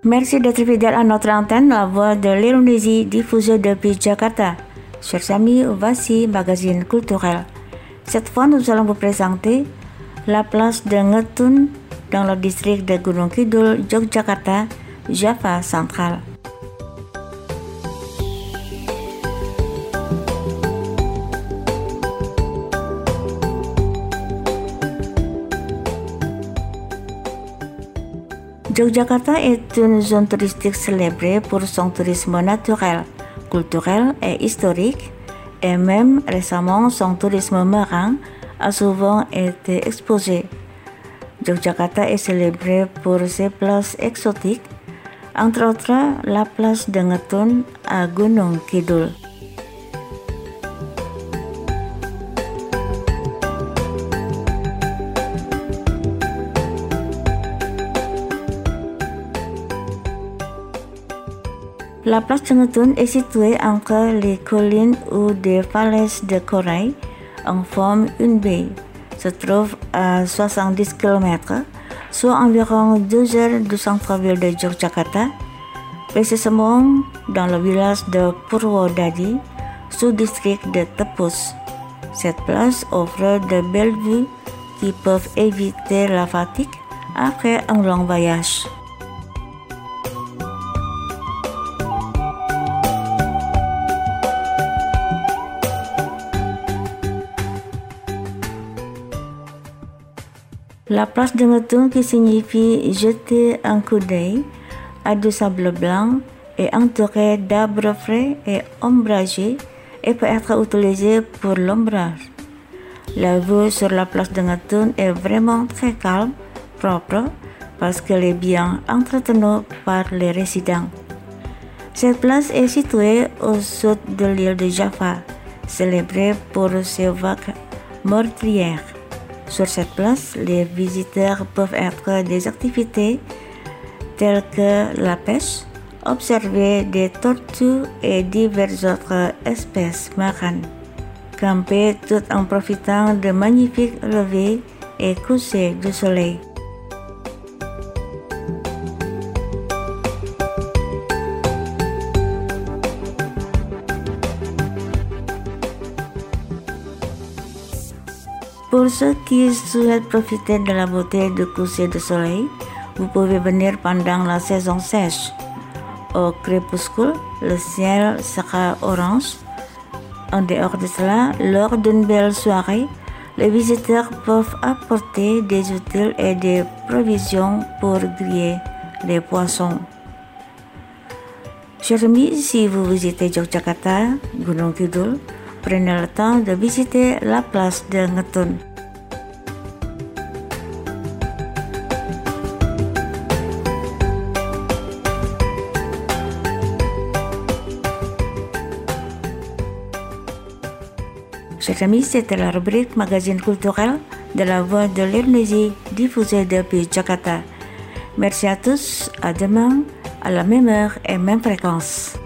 Merci d'être fidèle à notre antenne, la voix de l'Indonésie diffusée depuis Jakarta. Chers amis, voici Magazine culturel. Cette fois, nous allons vous présenter la place de Ngetun dans le district de Gunung Kidul, Yogyakarta, Java central. Yogyakarta est une zone touristique célébrée pour son tourisme naturel, culturel et historique, et même récemment son tourisme marin a souvent été exposé. Yogyakarta est célébrée pour ses places exotiques, entre autres la place de Ngetun à Gunung Kidul. La place de Ngetun est située entre les collines ou des falaises de corail en forme une baie. Se trouve à 70 km, soit environ 2 heures du centre-ville de Yogyakarta, précisément dans le village de Purwodadi, sous-district de Tepus. Cette place offre de belles vues qui peuvent éviter la fatigue après un long voyage. La place de Ngetun, qui signifie jeter un coup d'œil, a du sable blanc et entouré d'arbres frais et ombragés et peut être utilisée pour l'ombrage. La vue sur la place de Ngetun est vraiment très calme, propre, parce qu'elle est bien entretenue par les résidents. Cette place est située au sud de l'île de Java, célébrée pour ses vagues meurtrières. Sur cette place, les visiteurs peuvent être des activités telles que la pêche, observer des tortues et diverses autres espèces marines, camper tout en profitant de magnifiques levées et couchers du soleil. Pour ceux qui souhaitent profiter de la beauté du coucher de soleil, vous pouvez venir pendant la saison sèche. Au crépuscule, le ciel sera orange. En dehors de cela, lors d'une belle soirée, les visiteurs peuvent apporter des outils et des provisions pour griller les poissons. Chers amis, si vous visitez Yogyakarta, Gunung Kidul, prenez le temps de visiter la place de Ngetun. Chers amis, c'était la rubrique Magazine culturel de la voix de l'Indonésie diffusée depuis Jakarta. Merci à tous, à demain, à la même heure et même fréquence.